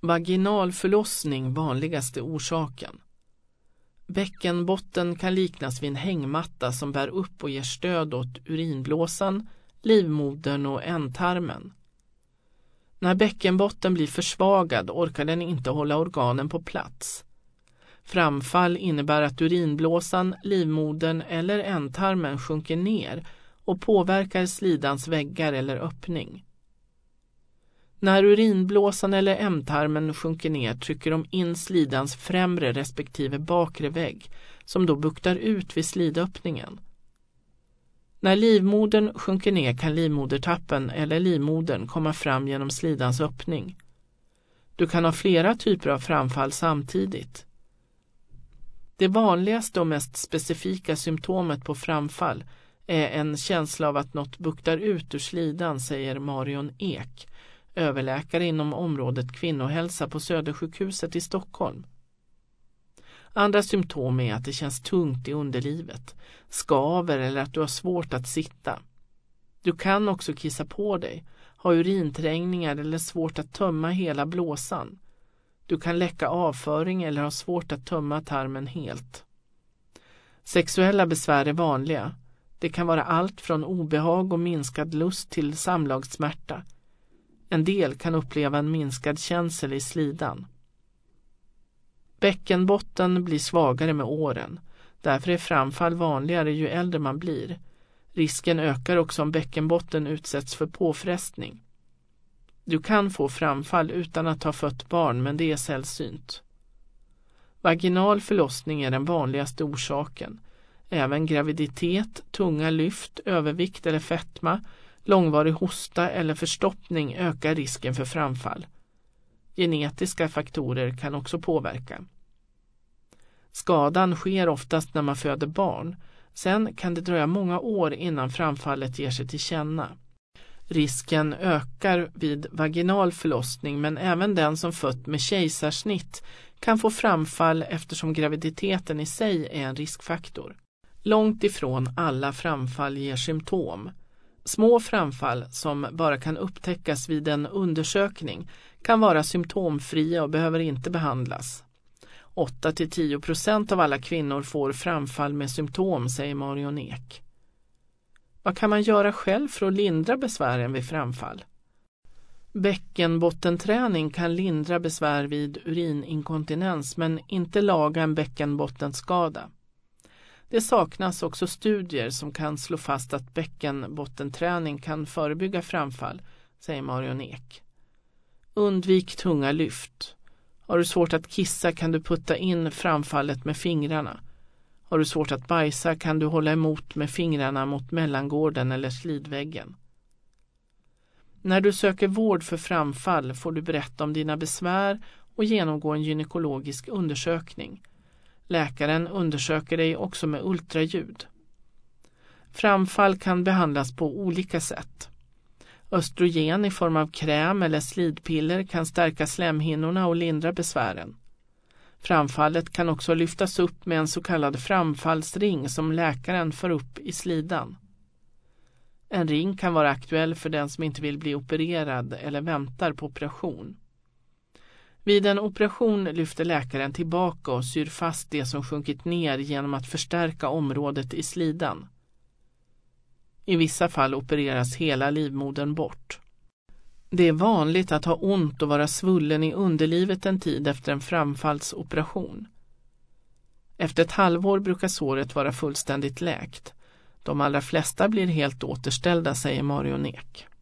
Vaginal förlossning vanligaste orsaken. Bäckenbotten kan liknas vid en hängmatta som bär upp och ger stöd åt urinblåsan, livmodern och ändtarmen. När bäckenbotten blir försvagad orkar den inte hålla organen på plats. Framfall innebär att urinblåsan, livmodern eller ändtarmen sjunker ner och påverkar slidans väggar eller öppning. När urinblåsan eller ändtarmen sjunker ner trycker de in slidans främre respektive bakre vägg som då buktar ut vid slidöppningen. När livmodern sjunker ner kan livmodertappen eller livmodern komma fram genom slidans öppning. Du kan ha flera typer av framfall samtidigt. Det vanligaste och mest specifika symptomet på framfall är en känsla av att något buktar ut ur slidan, säger Marion Ek, överläkare inom området kvinnohälsa på Södersjukhuset i Stockholm. Andra symptom är att det känns tungt i underlivet, skaver eller att du har svårt att sitta. Du kan också kissa på dig, ha urinträngningar eller svårt att tömma hela blåsan. Du kan läcka avföring eller ha svårt att tömma tarmen helt. Sexuella besvär är vanliga. Det kan vara allt från obehag och minskad lust till samlagssmärta. En del kan uppleva en minskad känsel i slidan. Bäckenbotten blir svagare med åren. Därför är framfall vanligare ju äldre man blir. Risken ökar också om bäckenbotten utsätts för påfrestning. Du kan få framfall utan att ha fött barn, men det är sällsynt. Vaginal förlossning är den vanligaste orsaken. Även graviditet, tunga lyft, övervikt eller fetma, långvarig hosta eller förstoppning ökar risken för framfall. Genetiska faktorer kan också påverka. Skadan sker oftast när man föder barn. Sen kan det dröja många år innan framfallet ger sig till känna. Risken ökar vid vaginal förlossning, men även den som fött med kejsarsnitt kan få framfall eftersom graviditeten i sig är en riskfaktor. Långt ifrån alla framfall ger symptom. Små framfall som bara kan upptäckas vid en undersökning kan vara symptomfria och behöver inte behandlas. 8-10% av alla kvinnor får framfall med symptom, säger Marion Ek. Vad kan man göra själv för att lindra besvären vid framfall? Bäckenbottenträning kan lindra besvär vid urininkontinens men inte laga en bäckenbottenskada. Det saknas också studier som kan slå fast att bäckenbottenträning kan förebygga framfall, säger Marion Ek. Undvik tunga lyft. Har du svårt att kissa kan du putta in framfallet med fingrarna. Har du svårt att bajsa kan du hålla emot med fingrarna mot mellangården eller slidväggen. När du söker vård för framfall får du berätta om dina besvär och genomgå en gynekologisk undersökning. Läkaren undersöker dig också med ultraljud. Framfall kan behandlas på olika sätt. Östrogen i form av kräm eller slidpiller kan stärka slemhinnorna och lindra besvären. Framfallet kan också lyftas upp med en så kallad framfallsring som läkaren för upp i slidan. En ring kan vara aktuell för den som inte vill bli opererad eller väntar på operation. Vid en operation lyfter läkaren tillbaka och syr fast det som sjunkit ner genom att förstärka området i slidan. I vissa fall opereras hela livmodern bort. Det är vanligt att ha ont och vara svullen i underlivet en tid efter en framfallsoperation. Efter ett halvår brukar såret vara fullständigt läkt. De allra flesta blir helt återställda, säger Marion Ek.